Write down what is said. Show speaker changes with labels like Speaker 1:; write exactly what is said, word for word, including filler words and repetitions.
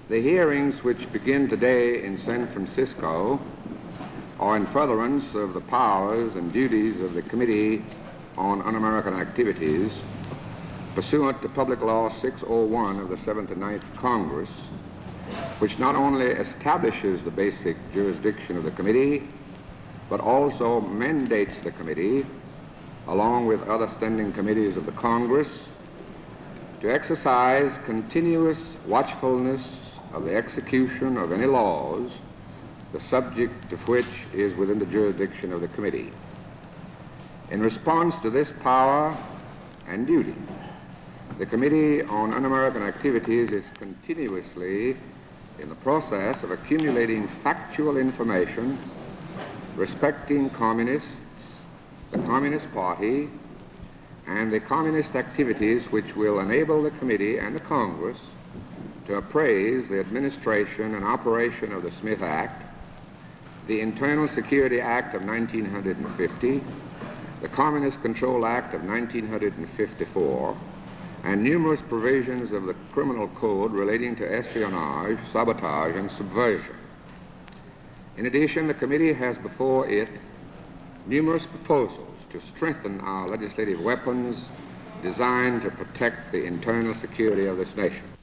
Speaker 1: The hearings which begin today in San Francisco are in furtherance of the powers and duties of the Committee on Un-American Activities pursuant to Public Law six oh one of the seventy-ninth Congress, which not only establishes the basic jurisdiction of the committee, but also mandates the committee, along with other standing committees of the Congress, to exercise continuous watchfulness of the execution of any laws, the subject of which is within the jurisdiction of the committee. In response to this power and duty, the Committee on Un-American Activities is continuously in the process of accumulating factual information respecting communists, the Communist Party, and the communist activities which will enable the committee and the Congress to appraise the administration and operation of the Smith Act, the Internal Security Act of nineteen fifty, the Communist Control Act of nineteen fifty-four, and numerous provisions of the criminal code relating to espionage, sabotage, and subversion. In addition, the committee has before it numerous proposals to strengthen our legislative weapons designed to protect the internal security of this nation.